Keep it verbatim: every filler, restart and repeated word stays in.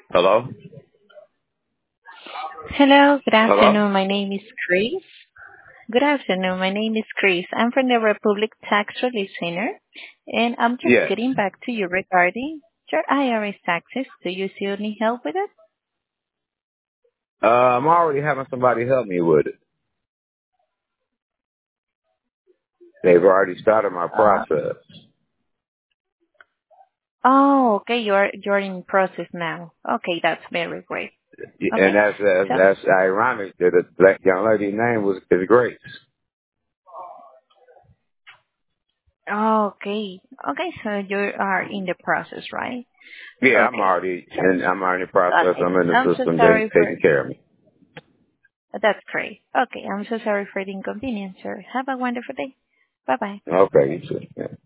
Hello? Hello, good Hello? afternoon. My name is Chris. Good afternoon. My name is Chris. I'm from the Republic Tax Relief Center, and I'm just Yes. getting back to you regarding your I R S taxes. Do you still need help with it? Uh, I'm already having somebody help me with it. They've already started my Uh, process. oh, okay. You're you're in process now. Okay, that's very great. And Okay, that's, that's, so that's ironic that a black young lady's name was, is Grace. okay, okay. So you are in the process, right? Yeah, I'm Okay. already, So and I'm already in the process. okay, I'm in the I'm so system. They sorry for taking care of me. that's great. Okay, I'm so sorry for the inconvenience, sir. Have a wonderful day. Bye bye. Okay, you too. Yeah.